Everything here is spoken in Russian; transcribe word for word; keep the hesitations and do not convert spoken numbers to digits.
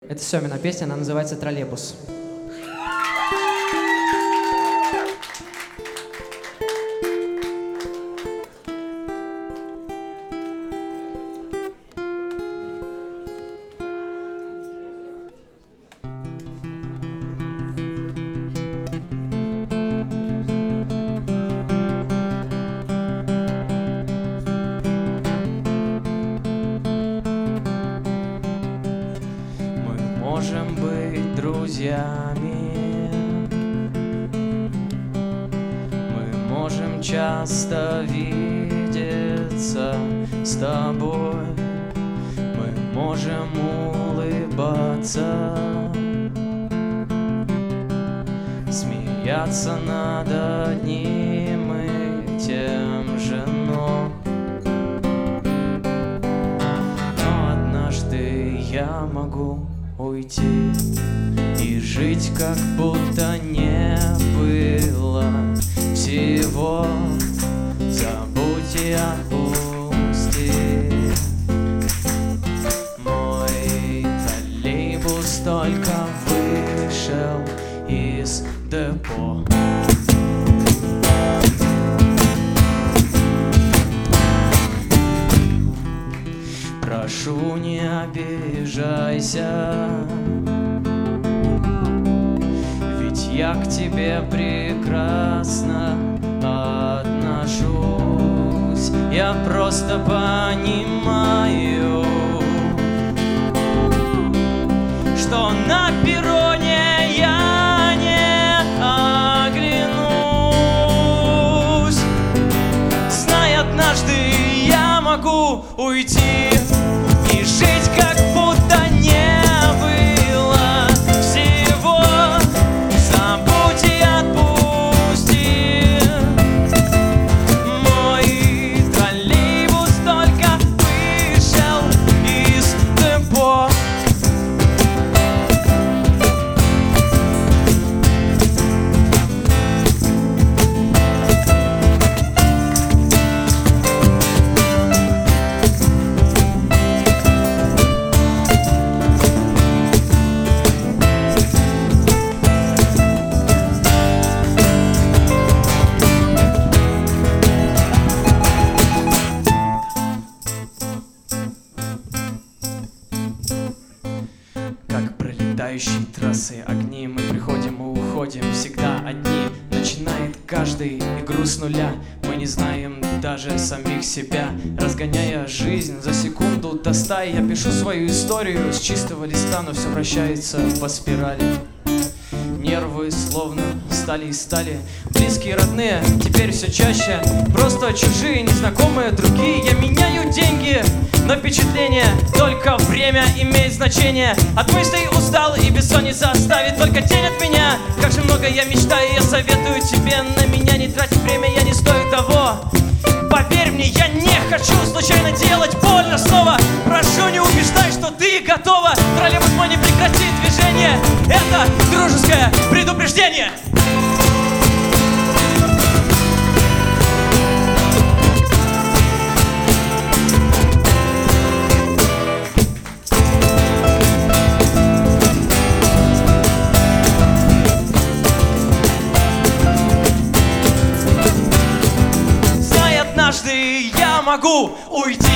Это Семина песня, она называется «Троллейбус». Можем быть друзьями, мы можем часто видеться с тобой, мы можем улыбаться, смеяться над одним и тем же, но но однажды я могу уйти и жить, как будто не было всего. Забудь и отпусти. Мой троллейбус только вышел из депо. Прошу, не обижайся, ведь я к тебе прекрасно отношусь. Я просто понимаю, что на перроне я не оглянусь. Знай, однажды я могу уйти и жить, как будто не было всего. Забудь и отпусти. Мой троллейбус только вышел из депо. Пролетающие трассы, огни, мы приходим и уходим всегда одни. Начинает каждый игру с нуля, мы не знаем даже самих себя. Разгоняя жизнь за секунду до ста, я пишу свою историю с чистого листа, но все вращается по спирали. Нервы словно стали и стали. Близкие, родные, теперь все чаще просто чужие, незнакомые, другие. Я меняю деньги на впечатление, только время имеет значение. От мыслей устал и бессонница оставит только тень от меня. Как же много я мечтаю, я советую тебе на меня не тратить время, я не стою того. Поверь мне, я не хочу случайно делать больно снова. Прошу, не убеждай, что ты готова. Троллейбус мой не прекратит движение. Это дружеское предупреждение. Знай, однажды я могу уйти